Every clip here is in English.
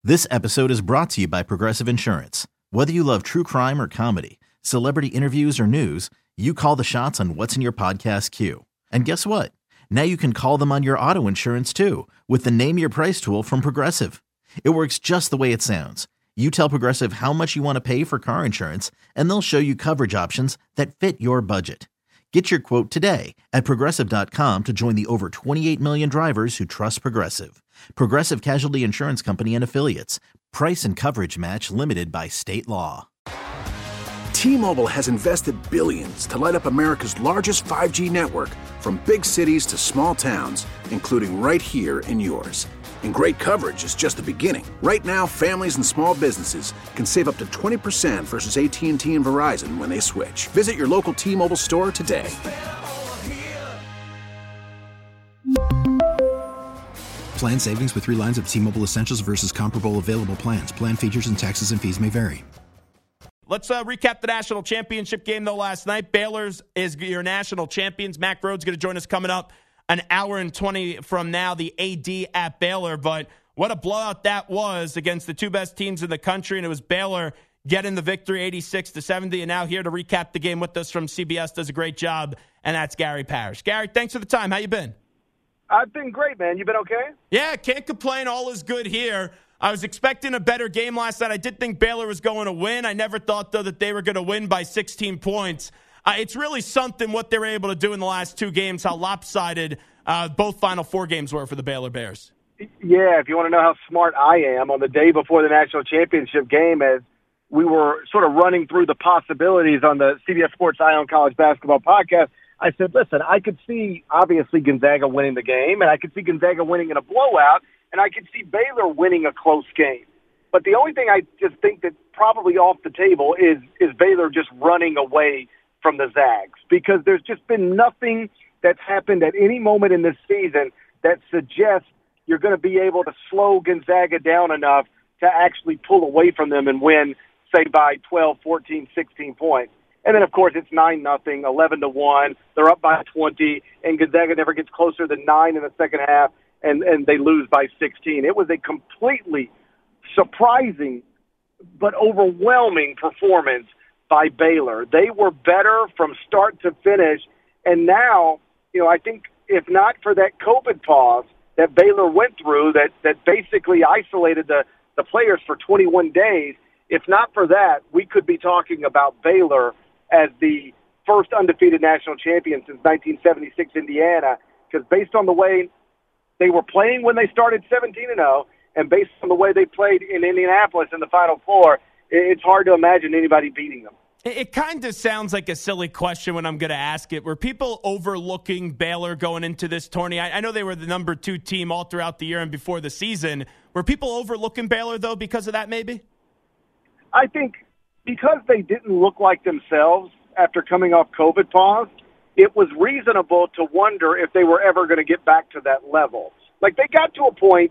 This episode is brought to you by Progressive Insurance. Whether you love true crime or comedy, celebrity interviews or news, you call the shots on what's in your podcast queue. And guess what? Now you can call them on your auto insurance too with the Name Your Price tool from Progressive. It works just the way it sounds. You tell Progressive how much you want to pay for car insurance, and they'll show you coverage options that fit your budget. Get your quote today at Progressive.com to join the over 28 million drivers who trust Progressive. Progressive Casualty Insurance Company and Affiliates. Price and coverage match limited by state law. T-Mobile has invested billions to light up America's largest 5G network, from big cities to small towns, including right here in yours. And great coverage is just the beginning. Right now, families and small businesses can save up to 20% versus AT&T and Verizon when they switch. Visit your local T-Mobile store today. Plan savings with 3 lines of T-Mobile Essentials versus comparable available plans. Plan features and taxes and fees may vary. Let's recap the national championship game, though, last night. Baylor's is your national champions. Mack Rhoades going to join us coming up an hour and 20 from now, the AD at Baylor. But what a blowout that was against the two best teams in the country, and it was Baylor getting the victory 86-70. And now here to recap the game with us from CBS does a great job, and that's Gary Parrish. Gary, thanks for the time. How you been? I've been great, man. You been okay? Yeah, can't complain. All is good here. I was expecting a better game last night. I did think Baylor was going to win. I never thought, though, that they were going to win by 16 points. It's really something what they were able to do in the last two games, how lopsided both Final Four games were for the Baylor Bears. Yeah, if you want to know how smart I am, on the day before the national championship game, as we were sort of running through the possibilities on the CBS Sports Eye on College Basketball podcast, I said, listen, I could see, obviously, Gonzaga winning the game, and I could see Gonzaga winning in a blowout, and I could see Baylor winning a close game. But the only thing I just think that's probably off the table is Baylor just running away from the Zags, because there's just been nothing that's happened at any moment in this season that suggests you're going to be able to slow Gonzaga down enough to actually pull away from them and win, say, by 12, 14, 16 points. And then, of course, it's 9-0, 11-1. They're up by 20, and Gonzaga never gets closer than 9 in the second half, and they lose by 16. It was a completely surprising but overwhelming performance by Baylor. They were better from start to finish, and now, I think if not for that COVID pause that Baylor went through that basically isolated the players for 21 days, if not for that, we could be talking about Baylor as the first undefeated national champion since 1976 Indiana, because based on the way they were playing when they started 17-0, and based on the way they played in Indianapolis in the Final Four, it's hard to imagine anybody beating them. It kind of sounds like a silly question when I'm going to ask it. Were people overlooking Baylor going into this tourney? I know they were the number 2 team all throughout the year and before the season. Were people overlooking Baylor, though, because of that maybe? I think because they didn't look like themselves after coming off COVID pause, it was reasonable to wonder if they were ever going to get back to that level. Like, they got to a point,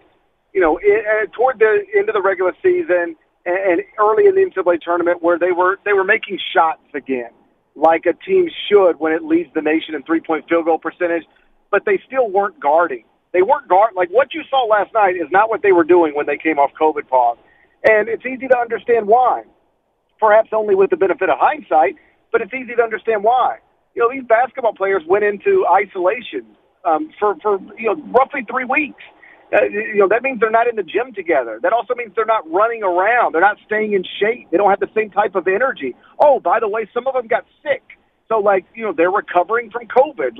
toward the end of the regular season and early in the NCAA tournament where they were making shots again, like a team should when it leads the nation in three-point field goal percentage, but they still weren't guarding. They weren't like what you saw last night is not what they were doing when they came off COVID pause. And it's easy to understand why. Perhaps only with the benefit of hindsight, but it's easy to understand why. These basketball players went into isolation for roughly 3 weeks. That means they're not in the gym together. That also means they're not running around. They're not staying in shape. They don't have the same type of energy. Oh, by the way, some of them got sick. So, they're recovering from COVID,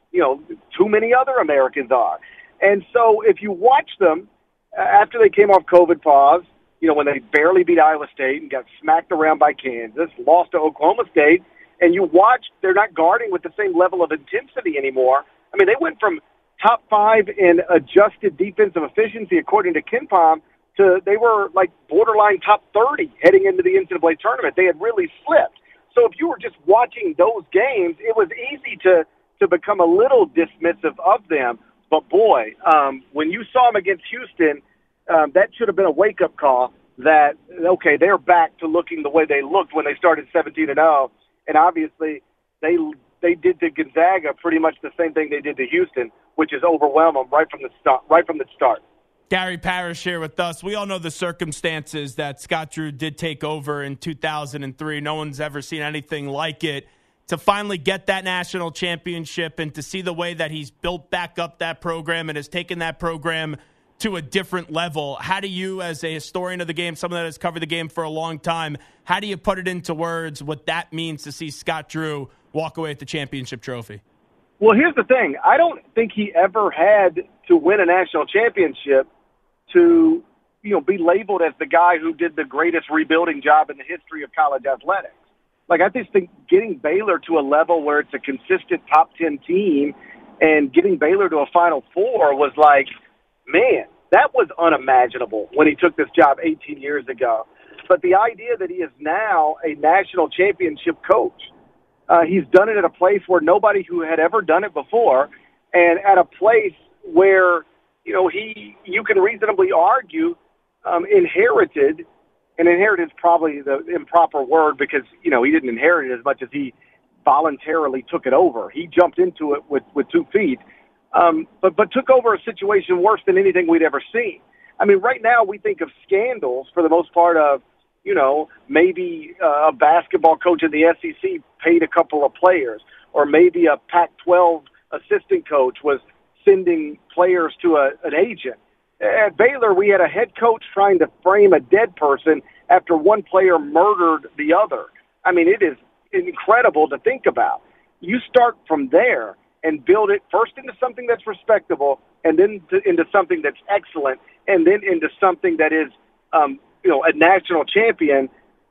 too many other Americans are. And so if you watch them after they came off COVID pause, when they barely beat Iowa State and got smacked around by Kansas, lost to Oklahoma State, and you watch, they're not guarding with the same level of intensity anymore. I mean, they went from top 5 in adjusted defensive efficiency, according to KenPom, to they were borderline top 30 heading into the NCAA tournament. They had really slipped. So if you were just watching those games, it was easy to become a little dismissive of them. But boy, when you saw them against Houston, that should have been a wake-up call that, okay, they're back to looking the way they looked when they started 17-0. And obviously, they did to Gonzaga pretty much the same thing they did to Houston, which is overwhelm them right from the start. Gary Parrish here with us. We all know the circumstances that Scott Drew did take over in 2003. No one's ever seen anything like it. To finally get that national championship and to see the way that he's built back up that program and has taken that program to a different level, how do you, as a historian of the game, someone that has covered the game for a long time, how do you put it into words what that means to see Scott Drew walk away with the championship trophy? Well, here's the thing. I don't think he ever had to win a national championship to, be labeled as the guy who did the greatest rebuilding job in the history of college athletics. Like, I just think getting Baylor to a level where it's a consistent top 10 team and getting Baylor to a Final Four was like, man, that was unimaginable when he took this job 18 years ago. But the idea that he is now a national championship coach, he's done it at a place where nobody who had ever done it before, and at a place where, you can reasonably argue, inherited, and inherit is probably the improper word because, he didn't inherit it as much as he voluntarily took it over. He jumped into it with 2 feet, but took over a situation worse than anything we'd ever seen. I mean, right now we think of scandals for the most part of, maybe a basketball coach in the SEC paid a couple of players, or maybe a Pac-12 assistant coach was sending players to an agent. At Baylor, we had a head coach trying to frame a dead person after one player murdered the other. I mean, it is incredible to think about. You start from there and build it first into something that's respectable, and then into something that's excellent, and then into something that is, a national champion.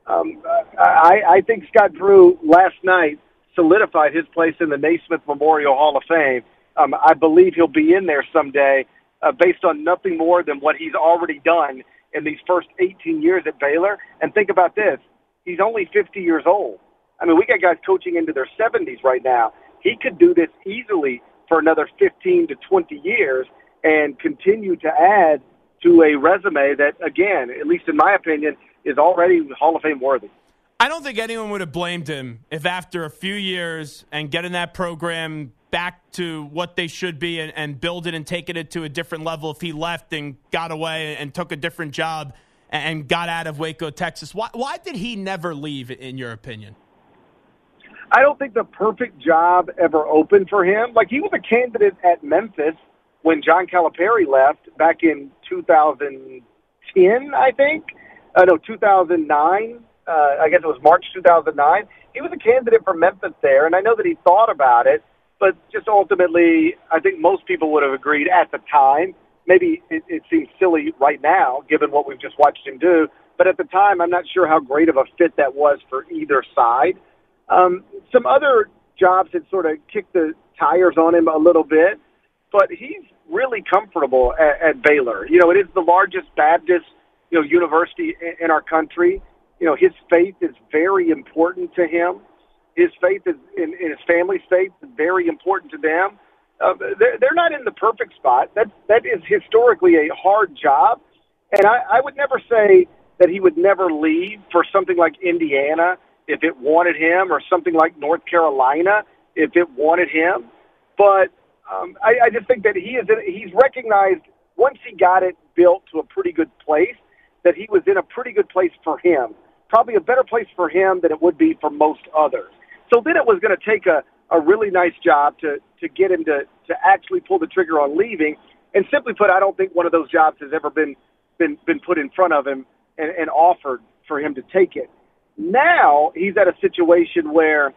I think Scott Drew last night solidified his place in the Naismith Memorial Hall of Fame. I believe he'll be in there someday based on nothing more than what he's already done in these first 18 years at Baylor. And think about this. He's only 50 years old. I mean, we got guys coaching into their 70s right now. He could do this easily for another 15 to 20 years and continue to add to a resume that, again, at least in my opinion, is already Hall of Fame worthy. I don't think anyone would have blamed him if after a few years and getting that program back to what they should be and build it and taking it to a different level, if he left and got away and took a different job and got out of Waco, Texas. Why did he never leave, in your opinion? I don't think the perfect job ever opened for him. Like, he was a candidate at Memphis when John Calipari left back in 2010, I think. 2009. I guess it was March 2009. He was a candidate for Memphis there, and I know that he thought about it, but just ultimately, I think most people would have agreed at the time. Maybe it seems silly right now, given what we've just watched him do, but at the time, I'm not sure how great of a fit that was for either side. Some other jobs had sort of kicked the tires on him a little bit, but he's really comfortable at Baylor. It is the largest Baptist, university in our country. His faith is very important to him. His faith is in his family's faith is very important to them. They're not in the perfect spot. That is historically a hard job. And I would never say that he would never leave for something like Indiana if it wanted him, or something like North Carolina if it wanted him. But I just think that he's recognized once he got it built to a pretty good place, that he was in a pretty good place for him. Probably a better place for him than it would be for most others. So then it was going to take a really nice job to get him to actually pull the trigger on leaving. And simply put, I don't think one of those jobs has ever been put in front of him and offered for him to take it. Now he's at a situation where,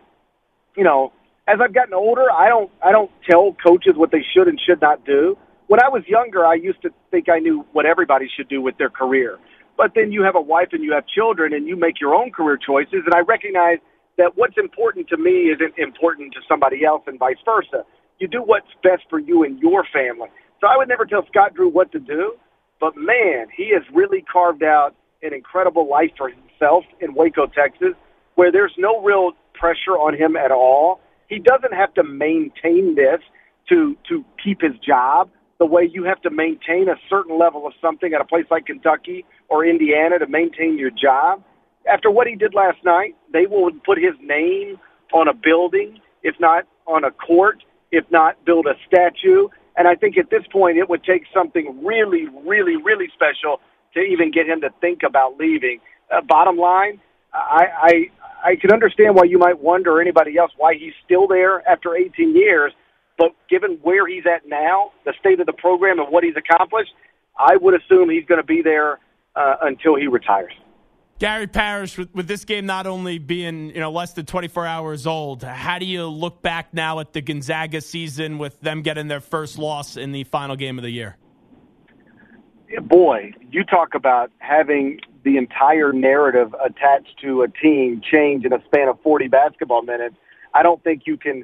as I've gotten older, I don't tell coaches what they should and should not do. When I was younger, I used to think I knew what everybody should do with their career. But then you have a wife and you have children and you make your own career choices. And I recognize that what's important to me isn't important to somebody else and vice versa. You do what's best for you and your family. So I would never tell Scott Drew what to do. But, man, he has really carved out an incredible life for himself in Waco, Texas, where there's no real pressure on him at all. He doesn't have to maintain this to keep his job the way you have to maintain a certain level of something at a place like Kentucky or Indiana to maintain your job. After what he did last night, they will put his name on a building, if not on a court, if not build a statue, And I think at this point it would take something really, really, really special to even get him to think about leaving. Bottom line, I can understand why you might wonder, or anybody else, why he's still there after 18 years. But given where he's at now, the state of the program and what he's accomplished, I would assume he's going to be there until he retires. Gary Parrish, with this game not only being less than 24 hours old, how do you look back now at the Gonzaga season with them getting their first loss in the final game of the year? Boy, you talk about having the entire narrative attached to a team change in a span of 40 basketball minutes. I don't think you can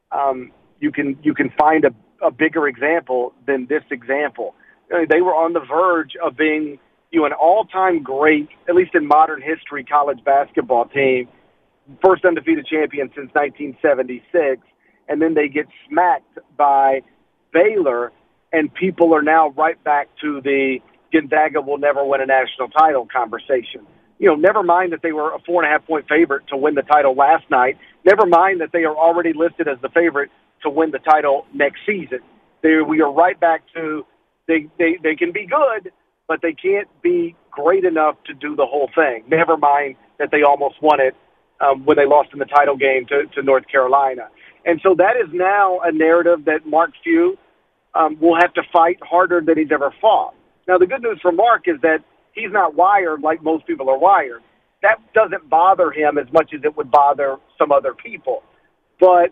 find a bigger example than this example. They were on the verge of being an all-time great, at least in modern history, college basketball team, first undefeated champion since 1976, and then they get smacked by Baylor, and people are now right back to the Gonzaga will never win a national title conversation. Never mind that they were a 4.5-point favorite to win the title last night. Never mind that they are already listed as the favorite to win the title next season. We are right back to they can be good, but they can't be great enough to do the whole thing. Never mind that they almost won it when they lost in the title game to North Carolina. And so that is now a narrative that Mark Few will have to fight harder than he's ever fought. Now, the good news for Mark is that he's not wired like most people are wired. That doesn't bother him as much as it would bother some other people. But,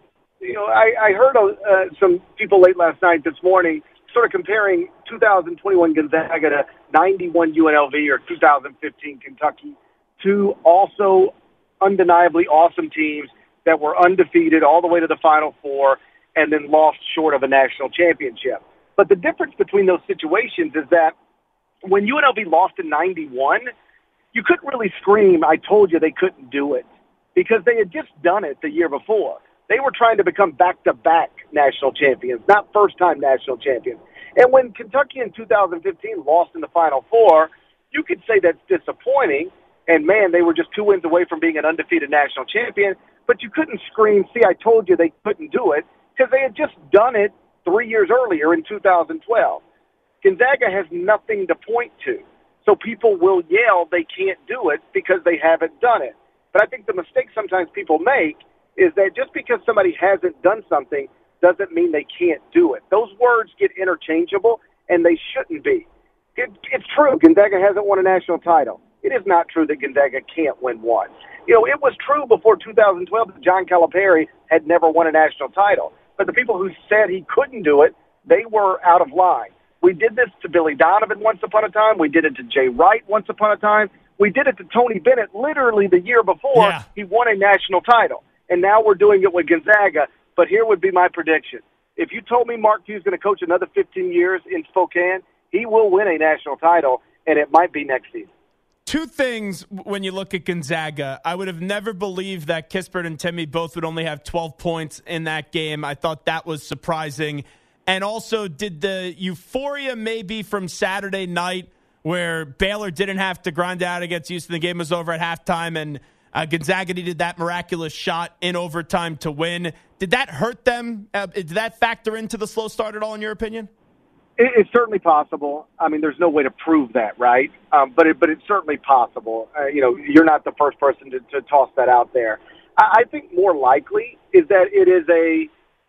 I heard some people late last night, this morning, sort of comparing 2021 Gonzaga to 91 UNLV or 2015 Kentucky, two also undeniably awesome teams that were undefeated all the way to the Final Four and then lost short of a national championship. But the difference between those situations is that when UNLV lost in 91, you couldn't really scream, I told you they couldn't do it, because they had just done it the year before. They were trying to become back-to-back national champions, not first-time national champions. And when Kentucky in 2015 lost in the Final Four, you could say that's disappointing, and man, they were just 2 wins away from being an undefeated national champion, but you couldn't scream, see, I told you they couldn't do it, because they had just done it 3 years earlier in 2012. Gonzaga has nothing to point to, so people will yell they can't do it because they haven't done it. But I think the mistake sometimes people make is that just because somebody hasn't done something doesn't mean they can't do it. Those words get interchangeable, and they shouldn't be. It's true, Gonzaga hasn't won a national title. It is not true that Gonzaga can't win one. It was true before 2012 that John Calipari had never won a national title. But the people who said he couldn't do it, they were out of line. We did this to Billy Donovan once upon a time. We did it to Jay Wright once upon a time. We did it to Tony Bennett literally the year before he won a national title. And now we're doing it with Gonzaga. But here would be my prediction. If you told me Mark Few's going to coach another 15 years in Spokane, he will win a national title, and it might be next season. Two things when you look at Gonzaga. I would have never believed that Kispert and Timme both would only have 12 points in that game. I thought that was surprising. And also, did the euphoria maybe from Saturday night where Baylor didn't have to grind out against Houston, the game was over at halftime, and Gonzaga needed that miraculous shot in overtime to win. Did that hurt them? Did that factor into the slow start at all, in your opinion? It's certainly possible. I mean, there's no way to prove that, right? But it's certainly possible. You're not the first person to toss that out there. I think more likely is that it is a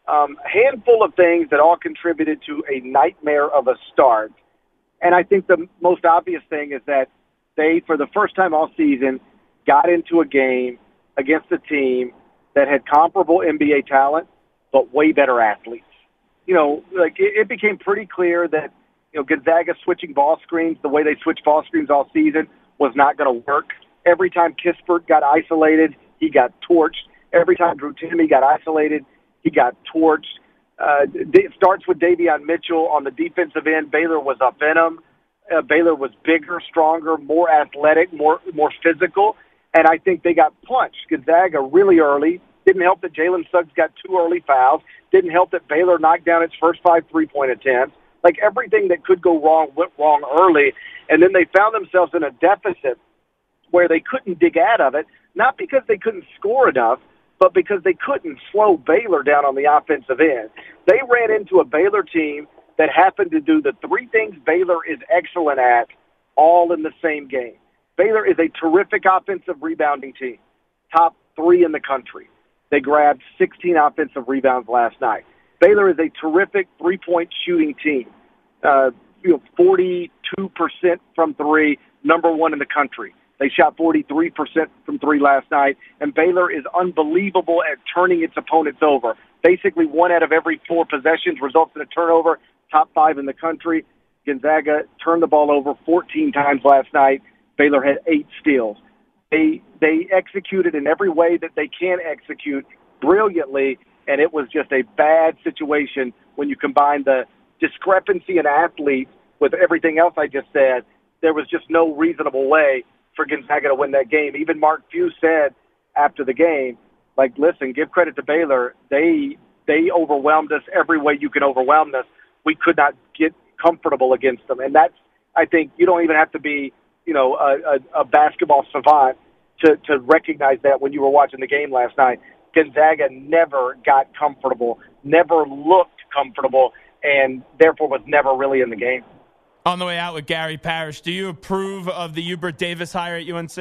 handful of things that all contributed to a nightmare of a start. And I think the most obvious thing is that they, for the first time all season, got into a game against a team that had comparable NBA talent, but way better athletes. It became pretty clear that, Gonzaga switching ball screens, the way they switched ball screens all season, was not going to work. Every time Kispert got isolated, he got torched. Every time Drew Timme got isolated, he got torched. It starts with Davion Mitchell on the defensive end. Baylor was up in him. Baylor was bigger, stronger, more athletic, more physical, and I think they got punched. Gonzaga really early. Didn't help that Jalen Suggs got 2 early fouls. Didn't help that Baylor knocked down its first 5 3-point attempts. Like, everything that could go wrong went wrong early, and then they found themselves in a deficit where they couldn't dig out of it, not because they couldn't score enough, but because they couldn't slow Baylor down on the offensive end. They ran into a Baylor team that happened to do the three things Baylor is excellent at all in the same game. Baylor is a terrific offensive rebounding team, top 3 in the country. They grabbed 16 offensive rebounds last night. Baylor is a terrific three-point shooting team, 42% from 3, number 1 in the country. They shot 43% from 3 last night, and Baylor is unbelievable at turning its opponents over. Basically, 1 out of every 4 possessions results in a turnover, top 5 in the country. Gonzaga turned the ball over 14 times last night. Baylor had 8 steals. They executed in every way that they can execute brilliantly, and it was just a bad situation when you combine the discrepancy in athletes with everything else I just said. There was just no reasonable way for Gonzaga to win that game. Even Mark Few said after the game, like, listen, give credit to Baylor. They overwhelmed us every way you can overwhelm us. We could not get comfortable against them. And that's, I think, you don't even have to be, a basketball savant to recognize that when you were watching the game last night. Gonzaga never got comfortable, never looked comfortable, and therefore was never really in the game. On the way out with Gary Parrish, do you approve of the Hubert Davis hire at UNC?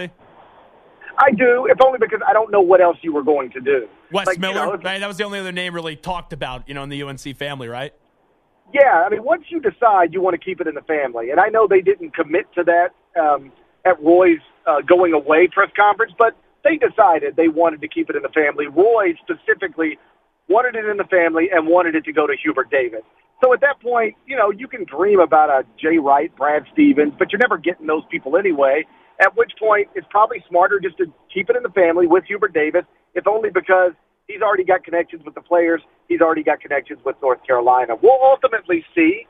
I do, if only because I don't know what else you were going to do. Wes Miller, right? That was the only other name really talked about, in the UNC family, right? Yeah, I mean, once you decide you want to keep it in the family, and I know they didn't commit to that at Roy's going away press conference, but they decided they wanted to keep it in the family. Roy specifically wanted it in the family and wanted it to go to Hubert Davis. So at that point, you can dream about a Jay Wright, Brad Stevens, but you're never getting those people anyway, at which point it's probably smarter just to keep it in the family with Hubert Davis, if only because he's already got connections with the players. He's already got connections with North Carolina. We'll ultimately see.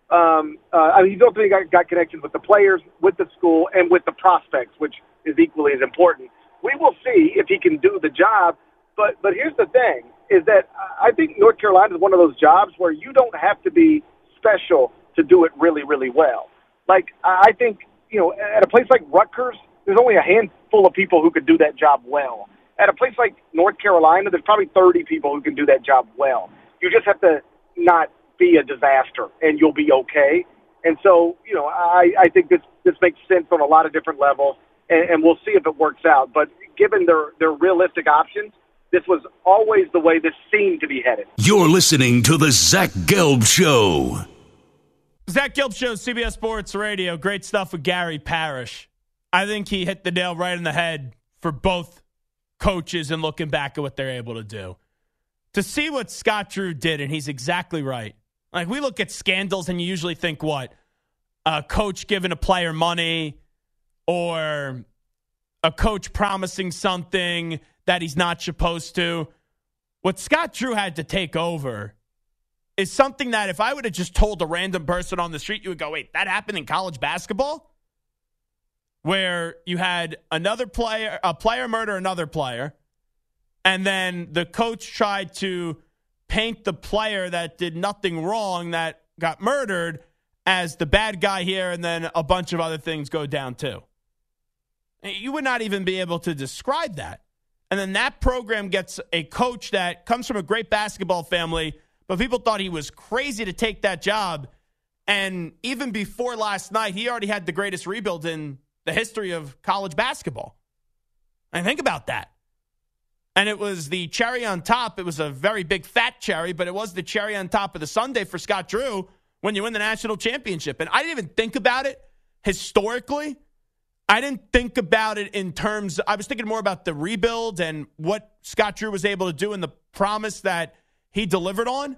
He's ultimately got connections with the players, with the school, and with the prospects, which is equally as important. We will see if he can do the job. But here's the thing, is that I think North Carolina is one of those jobs where you don't have to be special to do it really, really well. Like, I think, at a place like Rutgers, there's only a handful of people who could do that job well. At a place like North Carolina, there's probably 30 people who can do that job well. You just have to not be a disaster, and you'll be okay. And so, I think this makes sense on a lot of different levels, and we'll see if it works out. But given their realistic options, this was always the way this seemed to be headed. You're listening to the Zach Gelb Show. Zach Gelb Show, CBS Sports Radio. Great stuff with Gary Parrish. I think he hit the nail right in the head for both coaches and looking back at what they're able to do. To see what Scott Drew did, and he's exactly right. Like, we look at scandals and you usually think what? A coach giving a player money or a coach promising something that he's not supposed to. What Scott Drew had to take over is something that if I would have just told a random person on the street, you would go, wait, that happened in college basketball? Where you had a player murder another player, and then the coach tried to paint the player that did nothing wrong that got murdered as the bad guy here, and then a bunch of other things go down too. You would not even be able to describe that. And then that program gets a coach that comes from a great basketball family, but people thought he was crazy to take that job. And even before last night, he already had the greatest rebuild in the history of college basketball. And think about that. And it was the cherry on top. It was a very big fat cherry, but it was the cherry on top of the sundae for Scott Drew when you win the national championship. And I didn't even think about it historically. I didn't think about it in terms, I was thinking more about the rebuild and what Scott Drew was able to do and the promise that he delivered on.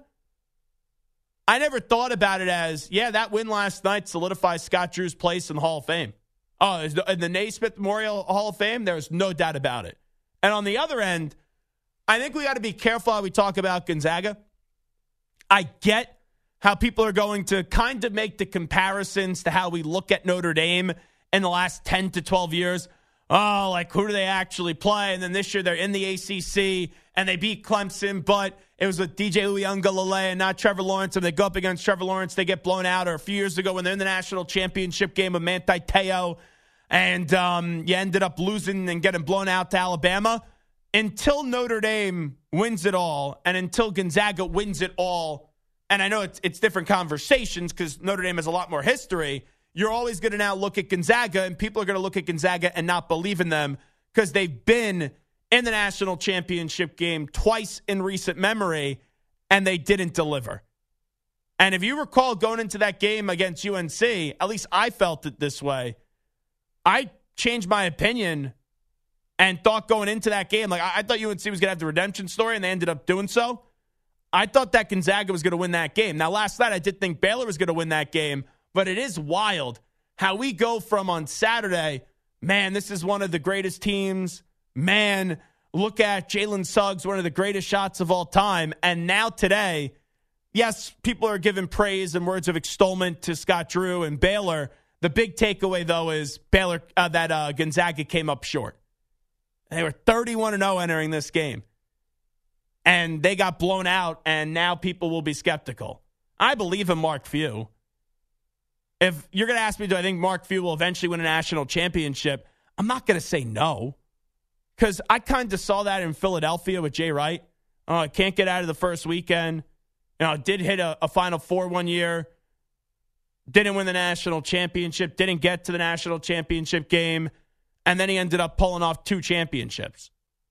I never thought about it as, that win last night solidifies Scott Drew's place in the Hall of Fame. Oh, in the Naismith Memorial Hall of Fame, there's no doubt about it. And on the other end, I think we got to be careful how we talk about Gonzaga. I get how people are going to kind of make the comparisons to how we look at Notre Dame in the last 10 to 12 years. Oh, like, who do they actually play? And then this year they're in the ACC and they beat Clemson, but it was with DJ Uiagalelei and not Trevor Lawrence, and they go up against Trevor Lawrence, they get blown out. Or a few years ago when they're in the national championship game with Manti Te'o, and you ended up losing and getting blown out to Alabama. Until Notre Dame wins it all, and until Gonzaga wins it all and I know it's different conversations because Notre Dame has a lot more history, you're always going to now look at Gonzaga, and people are going to look at Gonzaga and not believe in them because they've been in the national championship game twice in recent memory, and they didn't deliver. And if you recall going into that game against UNC, at least I felt it this way, I changed my opinion and thought going into that game, like I thought UNC was going to have the redemption story, and they ended up doing so. I thought that Gonzaga was going to win that game. Now, last night I did think Baylor was going to win that game, but it is wild how we go from on Saturday, man, this is one of the greatest teams. Man, look at Jalen Suggs, one of the greatest shots of all time. And now today, yes, people are giving praise and words of extolment to Scott Drew and Baylor. The big takeaway, though, is that Gonzaga came up short. They were 31-0 entering this game. And they got blown out, and now people will be skeptical. I believe in Mark Few. If you're going to ask me, do I think Mark Few will eventually win a national championship, I'm not going to say no. Because I kind of saw that in Philadelphia with Jay Wright. Can't get out of the first weekend. Did hit a Final Four one year. Didn't win the national championship. Didn't get to the national championship game. And then he ended up pulling off 2 championships.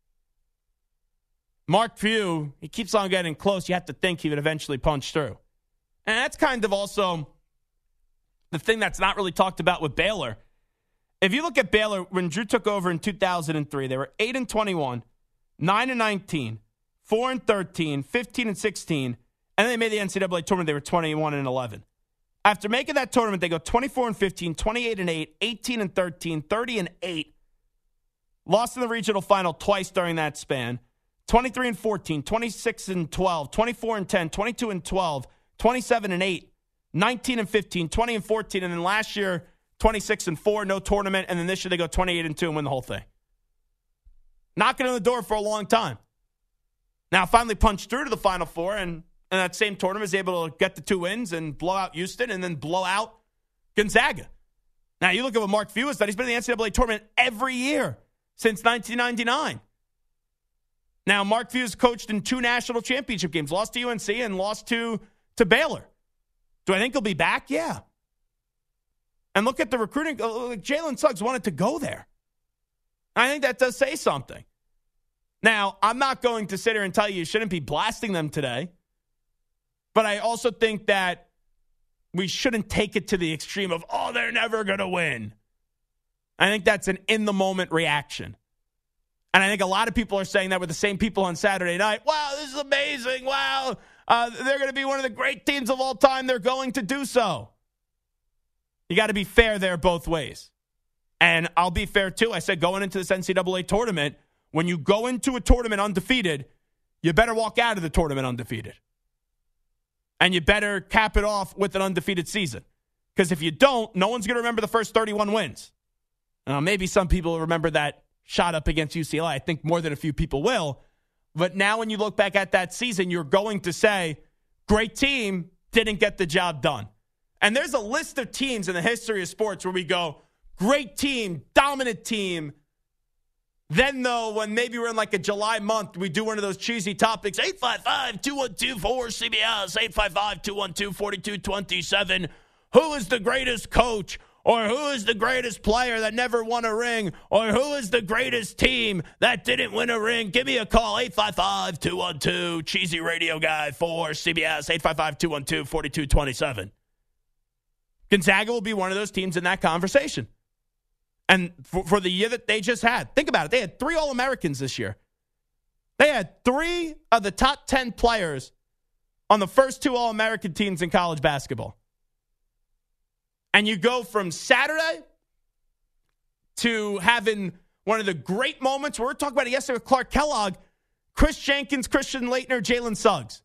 Mark Few, he keeps on getting close. You have to think he would eventually punch through. And that's kind of also the thing that's not really talked about with Baylor. If you look at Baylor, when Drew took over in 2003, they were 8-21, 9-19, 4-13, 15-16, and then they made the NCAA tournament. They were 21-11. After making that tournament, they go 24-15, 28-8, 18-13, 30-8. Lost in the regional final twice during that span. 23-14, 26-12, 24-10, 22-12, 27-8, 19-15, 20-14, and then last year 26-4, no tournament, and then this year they go 28-2 and win the whole thing. Knocking on the door for a long time. Now finally punched through to the Final Four, and in that same tournament is able to get the 2 wins and blow out Houston and then blow out Gonzaga. Now you look at what Mark Few has done. He's been in the NCAA tournament every year since 1999. Now, Mark Few's coached in 2 national championship games, lost to UNC and lost to Baylor. Do I think he'll be back? Yeah. And look at the recruiting. Jalen Suggs wanted to go there. I think that does say something. Now, I'm not going to sit here and tell you shouldn't be blasting them today, but I also think that we shouldn't take it to the extreme of, they're never going to win. I think that's an in-the-moment reaction. And I think a lot of people are saying that with the same people on Saturday night. Wow, this is amazing. Wow, they're going to be one of the great teams of all time. They're going to do so. You got to be fair there both ways. And I'll be fair, too. I said going into this NCAA tournament, when you go into a tournament undefeated, you better walk out of the tournament undefeated. And you better cap it off with an undefeated season. Because if you don't, no one's going to remember the first 31 wins. Maybe some people remember that shot up against UCLA. I think more than a few people will. But now when you look back at that season, you're going to say, great team, didn't get the job done. And there's a list of teams in the history of sports where we go, great team, dominant team. Then, though, when maybe we're in like a July month, we do one of those cheesy topics, 855-212-4CBS, 855-212-4227. Who is the greatest coach? Or who is the greatest player that never won a ring? Or who is the greatest team that didn't win a ring? Give me a call, 855-212, cheesy radio guy for CBS, 855-212-4227. Gonzaga will be one of those teams in that conversation. And for the year that they just had, think about it. They had 3 All-Americans this year. They had 3 of the top 10 players on the first 2 All-American teams in college basketball. And you go from Saturday to having one of the great moments. We were talking about it yesterday with Clark Kellogg, Chris Jenkins, Christian Laettner, Jalen Suggs.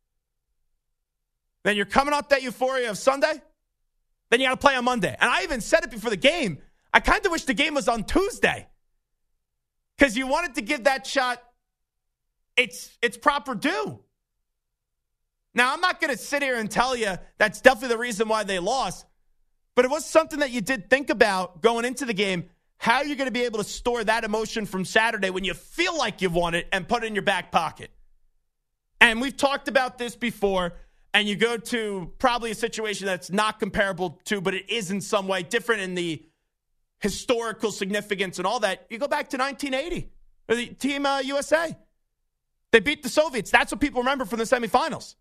Then you're coming off that euphoria of Sunday. Then you got to play on Monday. And I even said it before the game. I kind of wish the game was on Tuesday. Because you wanted to give that shot its proper due. Now, I'm not going to sit here and tell you that's definitely the reason why they lost. But it was something that you did think about going into the game. How are you going to be able to store that emotion from Saturday when you feel like you've won it and put it in your back pocket? And we've talked about this before. and you go to probably a situation that's not comparable to, but it is in some way different in the historical significance and all that, you go back to 1980, or the Team USA. They beat the Soviets. That's what people remember from the semifinals.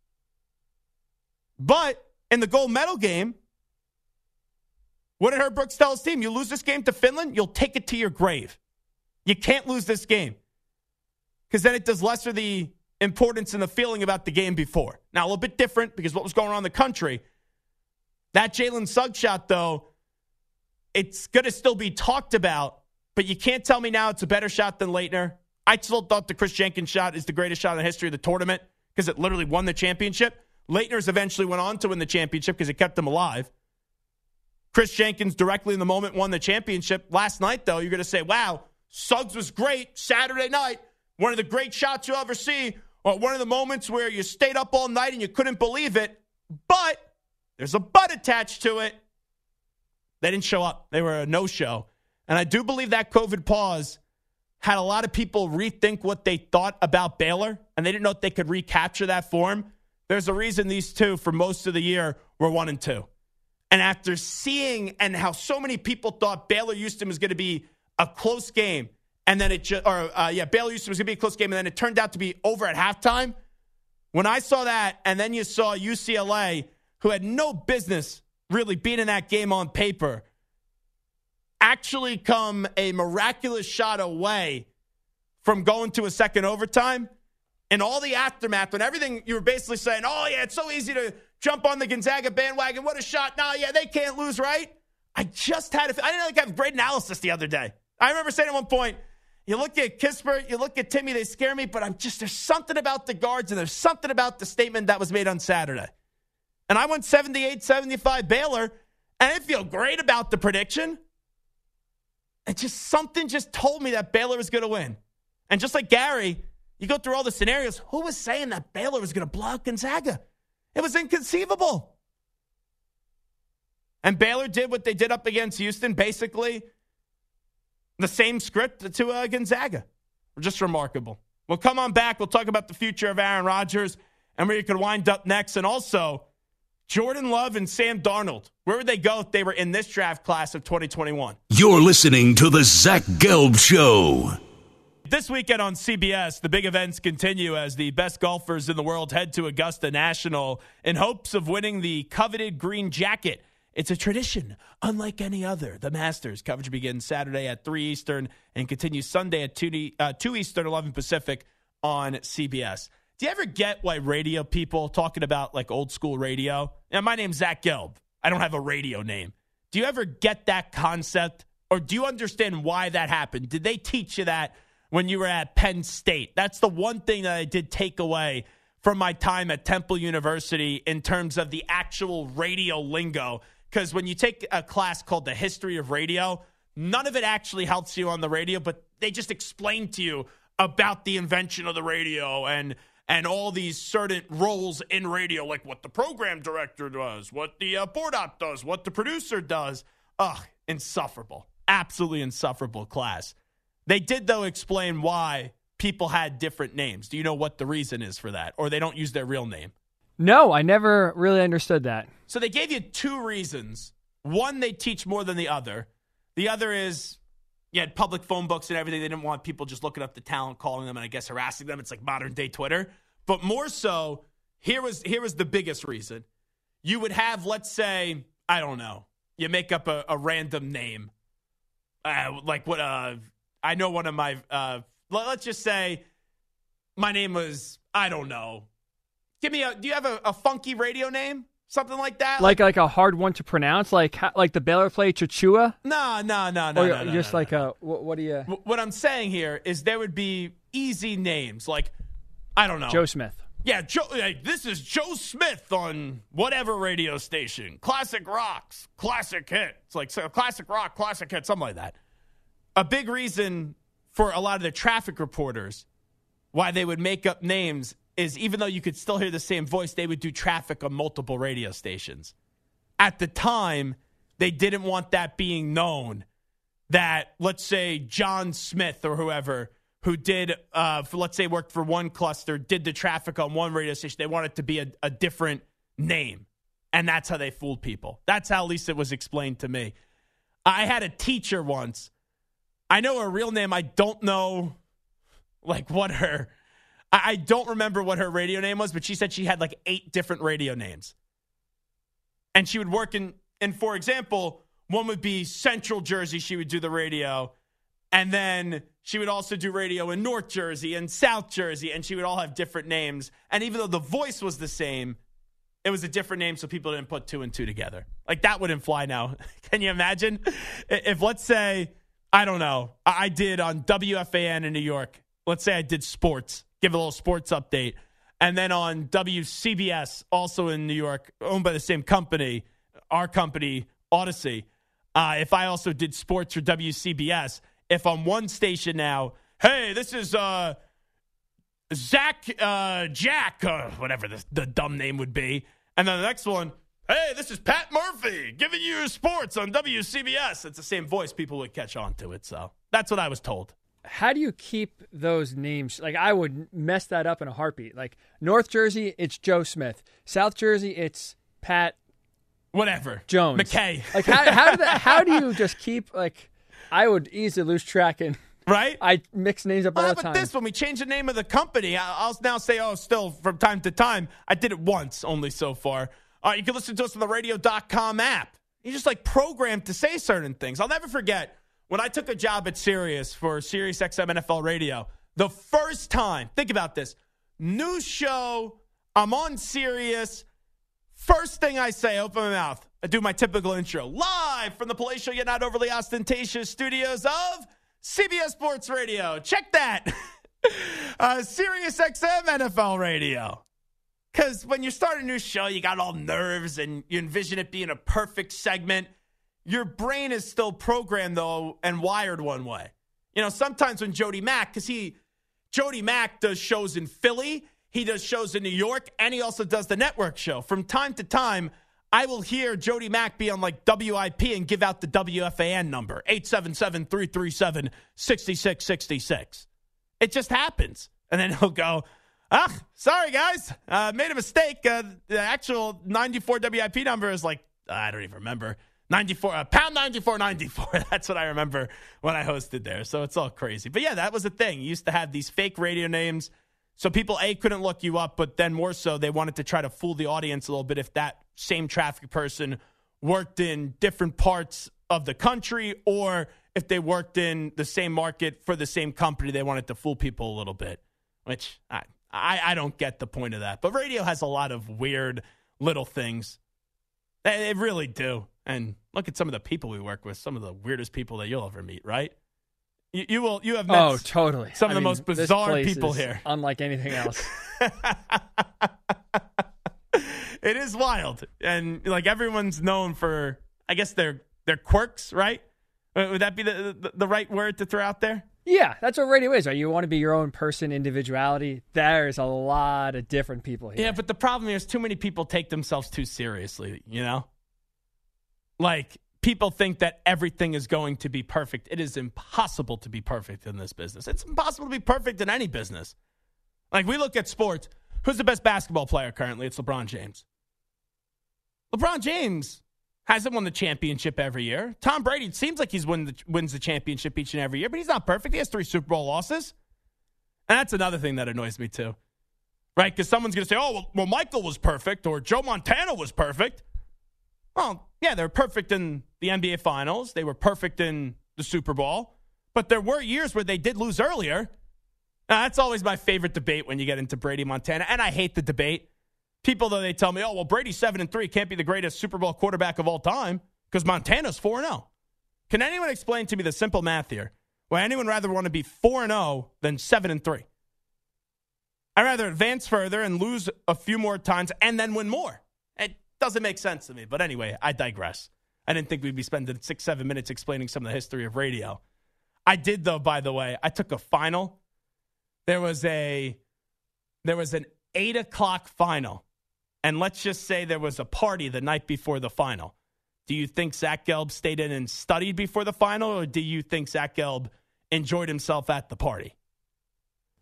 But in the gold medal game, what did Herb Brooks tell his team? You lose this game to Finland, you'll take it to your grave. You can't lose this game. Because then it does lesser the importance and the feeling about the game before. Now, a little bit different because what was going on in the country. That Jalen Suggs shot, though, it's going to still be talked about, but you can't tell me now it's a better shot than Laettner. I still thought the Chris Jenkins shot is the greatest shot in the history of the tournament because it literally won the championship. Laettner's eventually went on to win the championship because it kept him alive. Chris Jenkins directly in the moment won the championship. Last night, though, you're going to say, wow, Suggs was great Saturday night. One of the great shots you'll ever see, or one of the moments where you stayed up all night and you couldn't believe it. But there's a but attached to it. They didn't show up. They were a no-show. And I do believe that COVID pause had a lot of people rethink what they thought about Baylor, and they didn't know if they could recapture that form. There's a reason these two, for most of the year, were 1-2. And after seeing and how so many people thought Baylor-Houston was going to be a close game, and then Baylor-Houston was going to be a close game, and then it turned out to be over at halftime. When I saw that, and then you saw UCLA, who had no business really being in that game on paper, actually come a miraculous shot away from going to a second overtime, and all the aftermath and everything, you were basically saying, oh, yeah, it's so easy to jump on the Gonzaga bandwagon. What a shot. No, yeah, they can't lose, right? I didn't have great analysis the other day. I remember saying at one point, you look at Kispert, you look at Timmy, they scare me, but there's something about the guards and there's something about the statement that was made on Saturday. And I went 78-75 Baylor, and I didn't feel great about the prediction. And something told me that Baylor was going to win. And just like Gary, you go through all the scenarios. Who was saying that Baylor was going to blow out Gonzaga? It was inconceivable. And Baylor did what they did up against Houston, basically the same script to Gonzaga. Just remarkable. We'll come on back. We'll talk about the future of Aaron Rodgers and where you could wind up next. And also, Jordan Love and Sam Darnold. Where would they go if they were in this draft class of 2021? You're listening to the Zach Gelb Show. This weekend on CBS, the big events continue as the best golfers in the world head to Augusta National in hopes of winning the coveted green jacket. It's a tradition unlike any other. The Masters coverage begins Saturday at 3 Eastern and continues Sunday at 2 Eastern, 11 Pacific on CBS. Do you ever get why radio people talking about like old school radio? Now, my name's Zach Gelb. I don't have a radio name. Do you ever get that concept, or do you understand why that happened? Did they teach you that when you were at Penn State? That's the one thing that I did take away from my time at Temple University in terms of the actual radio lingo. Because when you take a class called the History of Radio, none of it actually helps you on the radio, but they just explain to you about the invention of the radio and all these certain roles in radio, like what the program director does, what the board op does, what the producer does. Ugh, insufferable. Absolutely insufferable class. They did, though, explain why people had different names. Do you know what the reason is for that? Or they don't use their real name? No, I never really understood that. So they gave you two reasons. One, they teach more than the other. The other is you had public phone books and everything. They didn't want people just looking up the talent, calling them, and I guess harassing them. It's like modern-day Twitter. But more so, here was the biggest reason. You would have, let's say, I don't know, you make up a random name. I know one of my, let's just say my name was, I don't know. Do you have a funky radio name? Something like that? Like a hard one to pronounce? Like the Baylor play Chachua? No. What do you? What I'm saying here is there would be easy names. Like, I don't know. Joe Smith. Yeah, this is Joe Smith on whatever radio station. Classic Rocks, Classic Hit. It's like Classic Rock, Classic Hit, something like that. A big reason for a lot of the traffic reporters why they would make up names is even though you could still hear the same voice, they would do traffic on multiple radio stations. At the time, they didn't want that being known that, let's say, John Smith or whoever, who did, let's say, worked for one cluster, did the traffic on one radio station. They want it to be a different name. And that's how they fooled people. That's how at least it was explained to me. I had a teacher once. I know her real name. I don't know, I don't remember what her radio name was, but she said she had 8 different radio names. And she would work in, for example, one would be Central Jersey. She would do the radio. And then she would also do radio in North Jersey and South Jersey. And she would all have different names. And even though the voice was the same, it was a different name so people didn't put 2 and 2 together. That wouldn't fly now. Can you imagine? If, let's say, I don't know, I did on WFAN in New York. Let's say I did sports, give a little sports update. And then on WCBS, also in New York, owned by the same company, our company, Odyssey. If I also did sports for WCBS, if on one station now, hey, this is Jack, whatever the dumb name would be. And then the next one, hey, this is Pat Murphy giving you sports on WCBS. It's the same voice. People would catch on to it. So that's what I was told. How do you keep those names? I would mess that up in a heartbeat. North Jersey, it's Joe Smith. South Jersey, it's Pat whatever Jones. McKay. How do you just keep, I would easily lose track and right? I mix names up all the time. But this, when we change the name of the company, I'll now say, still from time to time. I did it once only so far. You can listen to us on the radio.com app. You just programmed to say certain things. I'll never forget when I took a job at Sirius for Sirius XM NFL Radio, the first time, think about this, new show, I'm on Sirius, first thing I say, open my mouth, I do my typical intro, live from the palatial yet not overly ostentatious studios of CBS Sports Radio. Check that. Sirius XM NFL Radio. Because when you start a new show, you got all nerves and you envision it being a perfect segment. Your brain is still programmed, though, and wired one way. Sometimes when Jody Mack, because Jody Mack does shows in Philly, he does shows in New York, and he also does the network show. From time to time, I will hear Jody Mack be on WIP and give out the WFAN number, 877-337-6666. It just happens. And then he'll go, sorry, guys. Made a mistake. The actual 94 WIP number is I don't even remember. 94, pound 9494. That's what I remember when I hosted there. So it's all crazy. But yeah, that was a thing. You used to have these fake radio names. So people, couldn't look you up, but then more so, they wanted to try to fool the audience a little bit if that same traffic person worked in different parts of the country or if they worked in the same market for the same company, they wanted to fool people a little bit, which I don't get the point of that. But radio has a lot of weird little things. They really do. And look at some of the people we work with, some of the weirdest people that you'll ever meet, right? You have met totally. Some of the most bizarre people here. Unlike anything else. It is wild. And everyone's known for, I guess, their quirks, right? Would that be the right word to throw out there? Yeah, that's what radio is, right? You want to be your own person, individuality. There's a lot of different people here. Yeah, but the problem is too many people take themselves too seriously, people think that everything is going to be perfect. It is impossible to be perfect in this business. It's impossible to be perfect in any business. We look at sports. Who's the best basketball player currently? It's LeBron James. LeBron James hasn't won the championship every year. Tom Brady, it seems like wins the championship each and every year, but he's not perfect. He has 3 Super Bowl losses. And that's another thing that annoys me too. Right? Because someone's going to say, well, Michael was perfect or Joe Montana was perfect. Well, yeah, they're perfect in the NBA Finals. They were perfect in the Super Bowl. But there were years where they did lose earlier. Now, that's always my favorite debate when you get into Brady, Montana. And I hate the debate. People, though, they tell me, Brady's 7-3, can't be the greatest Super Bowl quarterback of all time because Montana's 4-0. Can anyone explain to me the simple math here? Why anyone rather want to be 4-0 than 7-3? I'd rather advance further and lose a few more times and then win more. It doesn't make sense to me. But anyway, I digress. I didn't think we'd be spending 6-7 minutes explaining some of the history of radio. I did, though, by the way. I took a final. There was an 8 o'clock final. And let's just say there was a party the night before the final. Do you think Zach Gelb stayed in and studied before the final, or do you think Zach Gelb enjoyed himself at the party?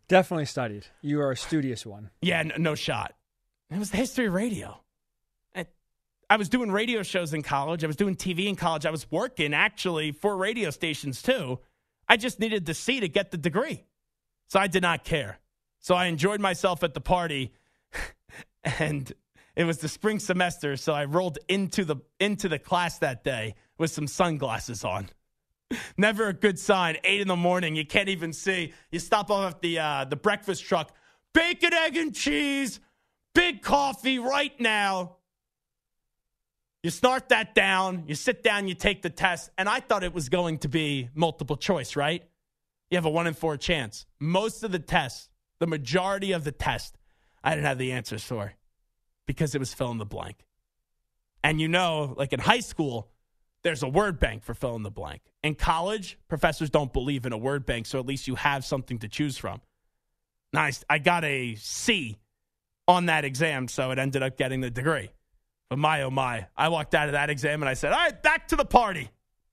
Definitely studied. You are a studious one. Yeah, no shot. It was the history of radio. I was doing radio shows in college. I was doing TV in college. I was working, actually, for radio stations, too. I just needed the C to get the degree. So I did not care. So I enjoyed myself at the party, and it was the spring semester, so I rolled into the class that day with some sunglasses on. Never a good sign. 8 in the morning, you can't even see. You stop off at the breakfast truck. Bacon, egg, and cheese. Big coffee right now. You snort that down. You sit down, you take the test. And I thought it was going to be multiple choice, right? You have a 1 in 4 chance. Most of the tests, the majority of the test, I didn't have the answers for because it was fill in the blank. And you know, like in high school, there's a word bank for fill in the blank. In college, professors don't believe in a word bank, so at least you have something to choose from. Nice. I got a C on that exam, so it ended up getting the degree. But my, oh my, I walked out of that exam and I said, all right, back to the party.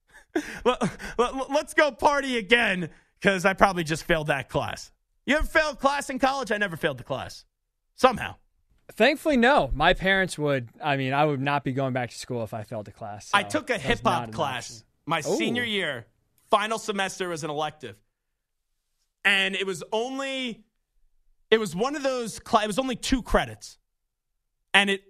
Let's go party again, because I probably just failed that class. You ever failed class in college? I never failed the class. Somehow. Thankfully, no. My parents would. I mean, I would not be going back to school if I failed a class. So I took a hip-hop class my senior year. Final semester was an elective. And it was only 2 credits. And it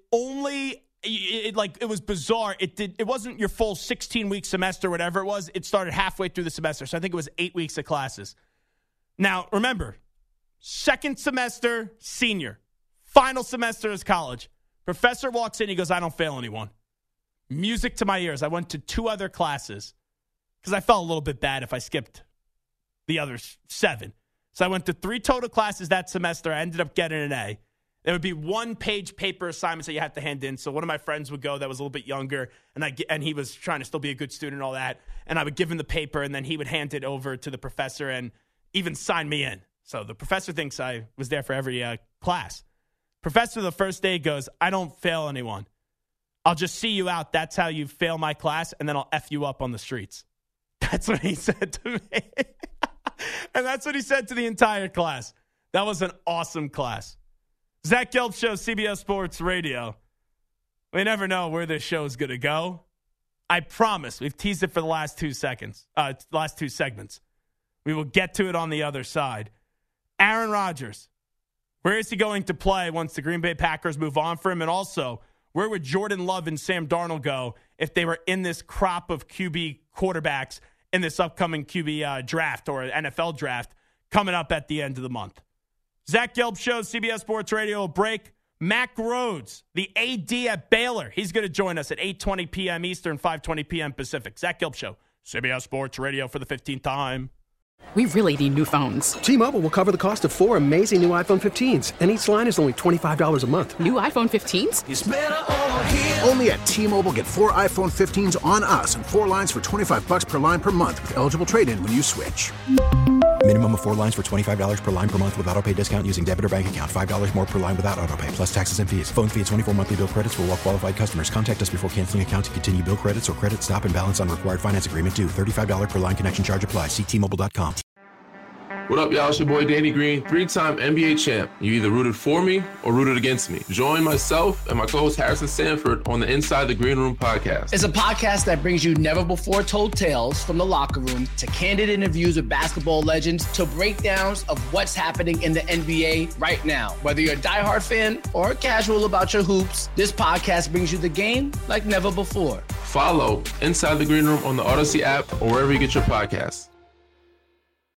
was bizarre. It wasn't your full 16-week semester, whatever it was. It started halfway through the semester. So I think it was 8 weeks of classes. Now, remember, second semester, senior. Final semester is college. Professor walks in. He goes, I don't fail anyone. Music to my ears. I went to 2 other classes because I felt a little bit bad if I skipped the other 7. So I went to 3 total classes that semester. I ended up getting an A. There would be 1-page paper assignments that you have to hand in. So one of my friends would go that was a little bit younger, and he was trying to still be a good student and all that. And I would give him the paper, and then he would hand it over to the professor and even sign me in. So the professor thinks I was there for every class. Professor the first day goes, I don't fail anyone. I'll just see you out. That's how you fail my class, and then I'll F you up on the streets. That's what he said to me. And that's what he said to the entire class. That was an awesome class. Zach Gelb Show, CBS Sports Radio. We never know where this show is going to go. I promise. We've teased it for the last 2 segments. We will get to it on the other side. Aaron Rodgers. Where is he going to play once the Green Bay Packers move on for him? And also, where would Jordan Love and Sam Darnold go if they were in this crop of QB quarterbacks in this upcoming QB draft or NFL draft coming up at the end of the month? Zach Gelb Show, CBS Sports Radio. Break. Mack Rhodes, the AD at Baylor. He's going to join us at 8:20 p.m. Eastern, 5:20 p.m. Pacific. Zach Gelb Show, CBS Sports Radio for the 15th time. We really need new phones. T-Mobile will cover the cost of 4 amazing new iPhone 15s, and each line is only $25 a month. New iPhone 15s? It's better over here. Only at T-Mobile, get 4 iPhone 15s on us and 4 lines for $25 per line per month with eligible trade-in when you switch. Minimum of 4 lines for $25 per line per month with autopay discount using debit or bank account. $5 more per line without autopay, plus taxes and fees. Phone fee at 24 monthly bill credits for well-qualified customers. Contact us before canceling account to continue bill credits or credit stop and balance on required finance agreement due. $35 per line connection charge applies. See T-Mobile.com. What up, y'all? It's your boy Danny Green, 3-time NBA champ. You either rooted for me or rooted against me. Join myself and my co-host Harrison Sanford on the Inside the Green Room podcast. It's a podcast that brings you never-before-told tales from the locker room to candid interviews with basketball legends to breakdowns of what's happening in the NBA right now. Whether you're a diehard fan or casual about your hoops, this podcast brings you the game like never before. Follow Inside the Green Room on the Odyssey app or wherever you get your podcasts.